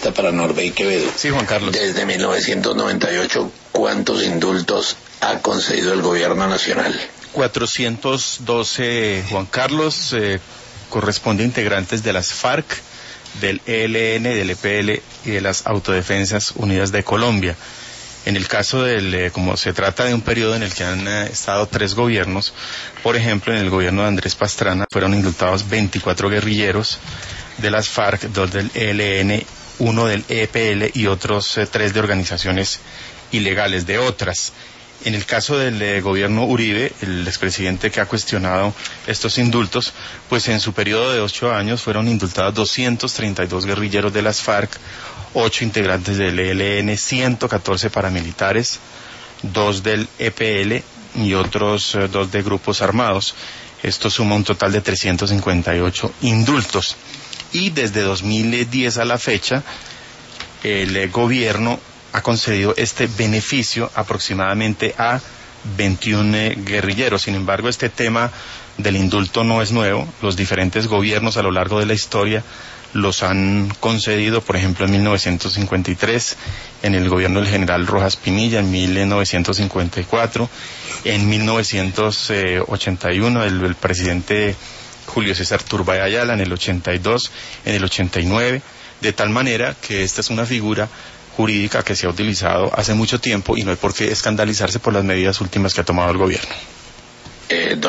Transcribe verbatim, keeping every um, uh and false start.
pregunta para Norbey Quevedo. Sí, Juan Carlos. Desde mil novecientos noventa y ocho, ¿cuántos indultos ha concedido el gobierno nacional? cuatrocientos doce, Juan Carlos, eh, corresponde a integrantes de las FARC, del E L N, del E P L y de las Autodefensas Unidas de Colombia. En el caso del, eh, como se trata de un periodo en el que han eh, estado tres gobiernos, por ejemplo, en el gobierno de Andrés Pastrana fueron indultados veinticuatro guerrilleros de las FARC, dos del E L N, uno del E P L y otros eh, tres de organizaciones ilegales de otras. En el caso del eh, gobierno Uribe, el expresidente que ha cuestionado estos indultos, pues en su periodo de ocho años fueron indultados doscientos treinta y dos guerrilleros de las FARC, ocho integrantes del E L N, ciento catorce paramilitares, dos del E P L y otros eh, dos de grupos armados. Esto suma un total de trescientos cincuenta y ocho indultos. Y desde dos mil diez a la fecha, el eh, gobierno ha concedido este beneficio aproximadamente a veintiún eh, guerrilleros. Sin embargo, este tema del indulto no es nuevo. Los diferentes gobiernos a lo largo de la historia los han concedido, por ejemplo, en mil novecientos cincuenta y tres, en el gobierno del general Rojas Pinilla, en mil novecientos cincuenta y cuatro, en mil novecientos ochenta y uno, el, el presidente Julio César Turbay Ayala, en el ochenta y dos, en el ochenta y nueve, de tal manera que esta es una figura jurídica que se ha utilizado hace mucho tiempo y no hay por qué escandalizarse por las medidas últimas que ha tomado el gobierno.